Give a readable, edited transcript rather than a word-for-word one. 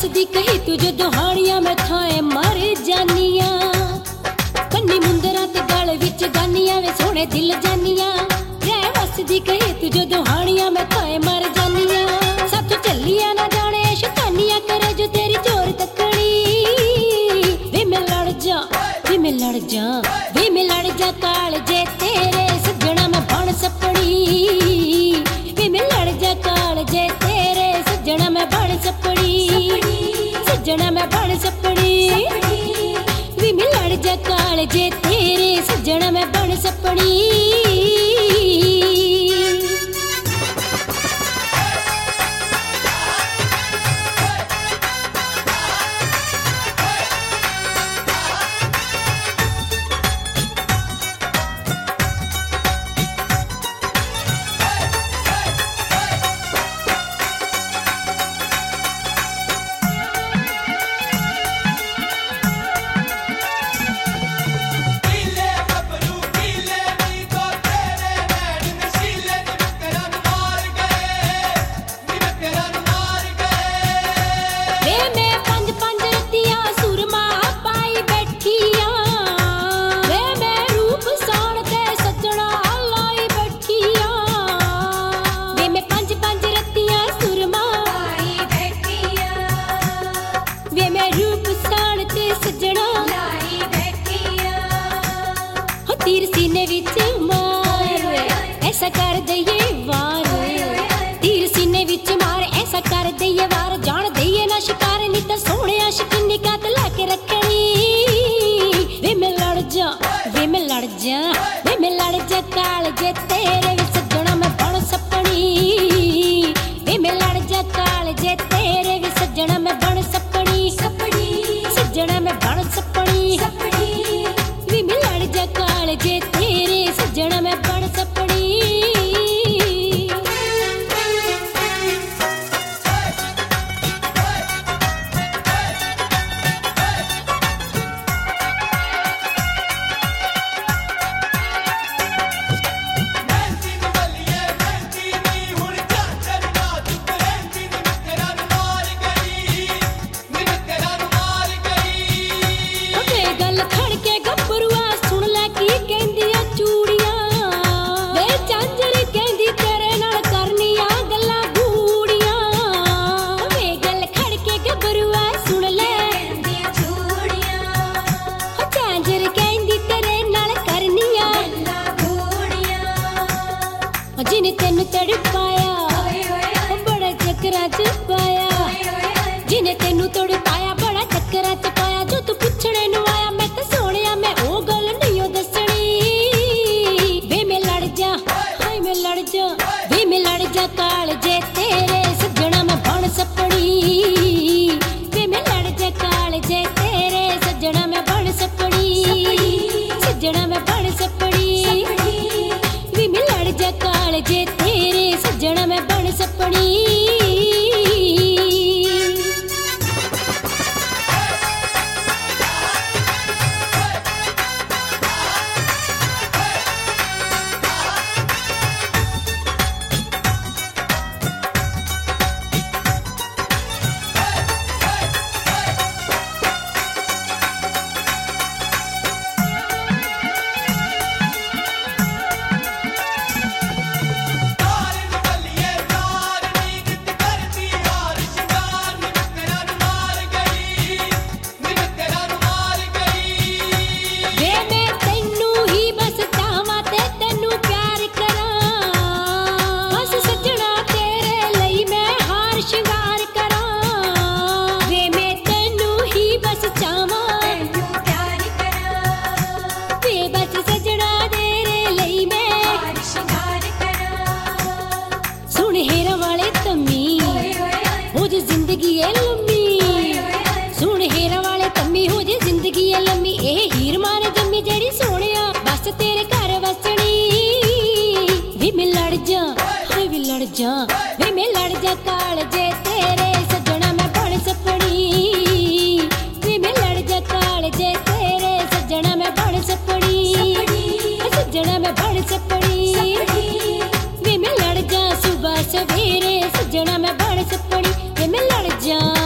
वसदी कही तू जो दुहाड़ियां मैं थाए मर जानिया कन्नी मुंदरा ते गल विच गानियां वे सोने दिल जानिया रे वसदी कही तू जो दुहाड़ियां मैं थाए मर जानिया सब तो चलिया ना जाने शैतानियां करे जो तेरी जोर तकड़ी वे मैं लड़ जा वे मैं लड़ जा वे मैं लड़ जा काल जे तेरे सजना मैं बन सपड़ी वे मैं लड़ जा काल जे तेरे सजना मैं बन सपड़ी सजना मैं बन सपड़ी वे मैं लड़ जा काल जे तेरे सजना मैं बन सपड़ी तीर सीने विच मार ऐसा कर दइए वार तीर सीने विच मार ऐसा कर दइए वार जान दइए ना शिकार नी तो सोहणे आशिकी कात लाके रखनी वे मैं लड़ जा वे मैं लड़ जा वे मैं लड़ जा काल जे तेरे विच सजना मैं बन सपनी वे मैं लड़ जा काल जे तेरे विच सजना मैं बन सपनी सपनी सजना मैं बन सपनी सपनी वे मैं लड़ जा काल जे तेरे सजना मैं बन सपनी जिने तेनू तड़पाया बड़ा चक्करा च पाया जिने तेनू तड़पाया बड़ा चक्करा च पाया जो तू पुछणे नू आया मैं ते सोहणिया मैं ओ गल नहीं ओ दसणी वे मैं लड़ जा हाय मैं लड़ जा वे मैं लड़ जा काल जे तेरे सजना मैं बन सपड़ी वे मैं लड़ जा काल जे तेरे सजना मैं बन सपड़ी सजना मैं बन सपड़ी वे मैं लड़ जा काल जे तेरे सजना मैं बन सपनी जिंदगी है लम्मी सुन हेरा वाले तम्मी हो जे जिंदगी है लम्मी ए हीर मारे जम्मी जेड़ी सोहणिया बस तेरे घर वसनी वे मैं लड़ जा हाय वे लड़ जा वे मैं लड़ जा काल जे तेरे सजना मैं बन सपनी वे मैं लड़ जा काल जे तेरे सजना मैं बन सपनी सजना मैं बन सपनी वे मैं लड़ जा सुबह सवेरे सजना मैं बन सपनी वे मैं लड़ जा